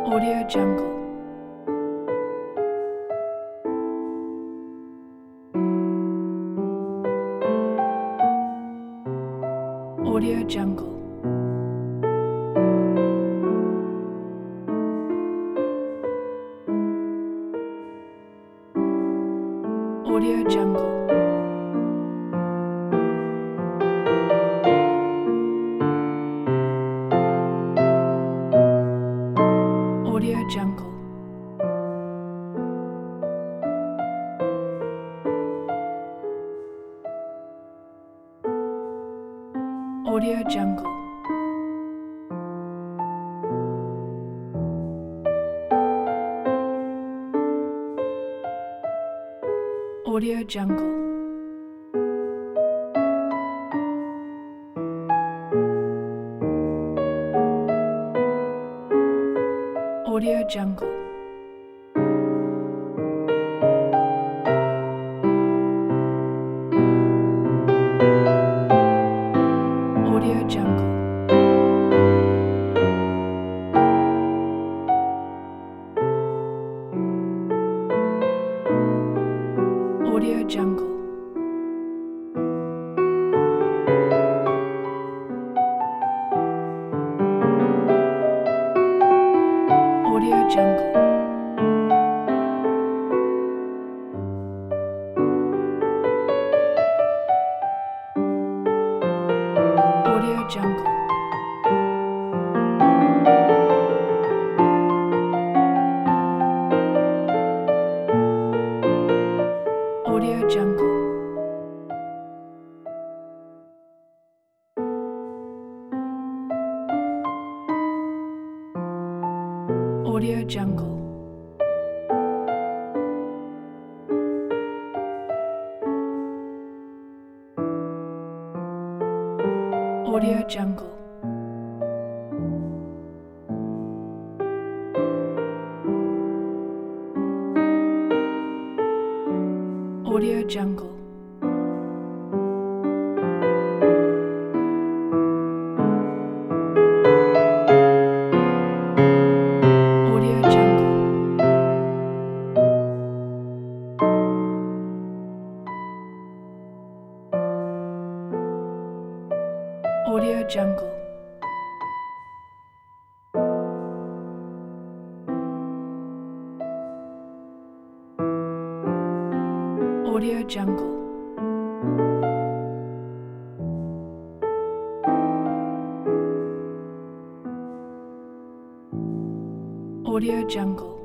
Audio Jungle. Audio Jungle. Audio Jungle. Audio Jungle. Audio Jungle. Audio Jungle. Audio Jungle. Audio Jungle. Audio Jungle. Audio Jungle. Audio Jungle. Audio Jungle. Audio Jungle. Audio Jungle. Audio Jungle. Audio Jungle. Audio Jungle. Audio Jungle. Audio Jungle.